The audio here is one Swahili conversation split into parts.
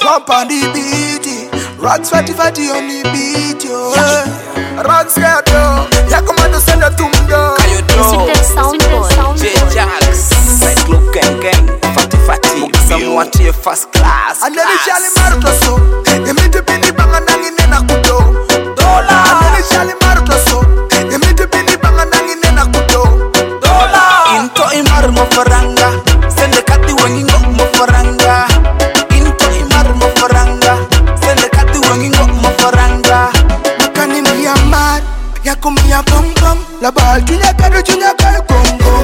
jump on the beat. Rocks fatty fatty on the beat, yo. Rocks get yo. Ya come on to send a tumdo. Visited Soundboy. J-Jax. Cyclo gang gang. Fatty fatty. Someone to your first class. And then it's Charlie Maruto so. You meet the penny bang and hang in a kudo. Dollar. And then it's Charlie Maruto so. You meet the penny bang and hang in a kudo. Dollar. Into imar mo faranga. Send the cat wanging up mo faranga. Into imar mo faranga. Send the cat wanging up mo faranga. Makani mi amar. Ya kumia bum bum. La ball junya karo bum bum.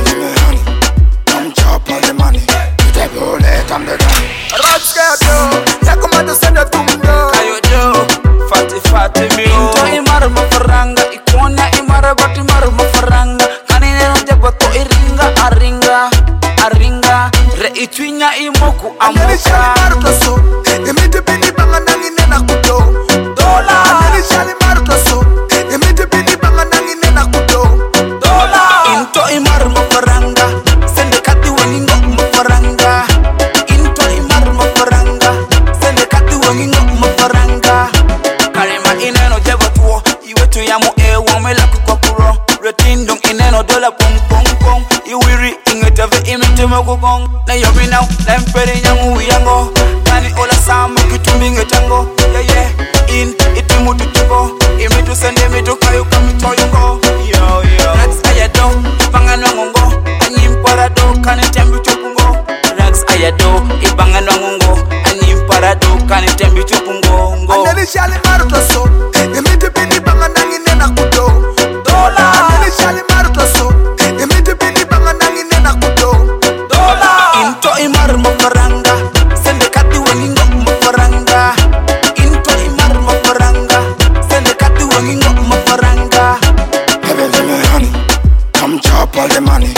Come chop on the money. The bullet and the gun. Rocks get yo. Ya come on to send a tumdo. Kayo jo. Fatty fatty mi. Into imar mo faranga. Ikonya imar bati imar mo faranga. Kanine no jabato iringa aringa. Aringa. Re itwinya imoku And then it's Charlie amoka. Maruto so. You meet the penny bang and hang in a kudo. Dollar. And then it's Charlie Maruto so. You meet the penny bang and hang in a kudo. Dollar. Into imar mo faranga. Send the cat wanging up mo faranga. Into imar mo faranga. Send the cat wanging up mo faranga. Karima ineno jabatuo. Iwe tu yamu wamela kukakuro. Retindong ineno dola pong pong pong. Iwiri ingetave imete mogogong. Na yomi now, lempere nyangu yango. Kani ola sama kitumbi ngetango. Yeah yeah, in itimu tutugo. Imetu sende metu kayo kamito yungo. Yo yo. Rags ayado, ibangan wangungo. Anyimparado kani tembi chupungo. Rags ayado, ibangan wangungo. Anyimparado kani tembi chupungo. And then it's Charlie Maruto so. You meet the penny bang and hang in a kudo. Dollar. And then it's Charlie Maruto so. You meet the penny bang and hang in a kudo. Dollar. Into imar mo faranga. Send the cat wanging up mo faranga. Into imar mo faranga. Send the cat wanging up mo faranga. Give me honey. Come chop all the money.